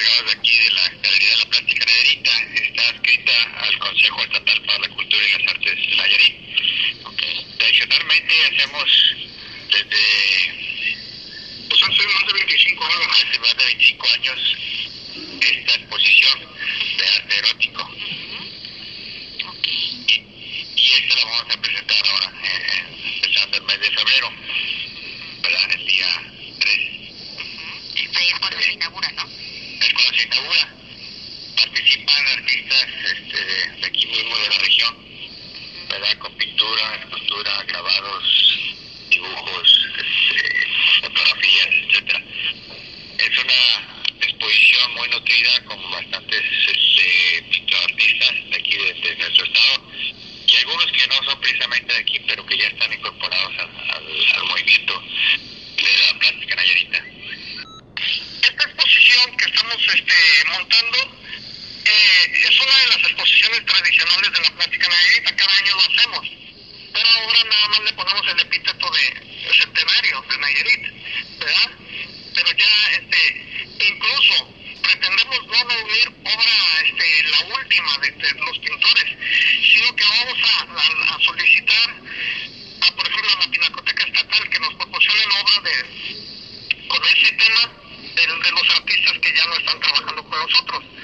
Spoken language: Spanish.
encargados de aquí de la Galería de la Plástica Nayarita. Está adscrita al Consejo Estatal para la Cultura y las Artes de Nayarit. Tradicionalmente hacemos desde, pues hace más de 25 años, esta exposición de arte erótico. Y esta la vamos a presentar ahora, empezando el mes de febrero, ¿verdad? El día 3. Es cuando se inaugura, ¿no? Es cuando se inaugura. Participan artistas de aquí mismo de la región, ¿verdad? Con pintura, escultura, grabados, dibujos, fotografías, etcétera. Es una exposición muy nutrida con bastantes artistas de aquí de nuestro estado y algunos que no son precisamente de aquí, pero que ya están incorporados al movimiento de la plástica nayarita. Esta exposición que estamos montando es una de las exposiciones tradicionales de la plástica nayarita. Cada año lo hacemos, pero ahora nada más le ponemos el epíteto de centenario de Nayarit, ¿verdad? Pero ya incluso pretendemos no reunir obra la última de los pintores, sino que vamos a solicitar a, por ejemplo, a la Pinacoteca Estatal que nos proporcionen obra con ese tema de los artistas que ya no están trabajando con nosotros.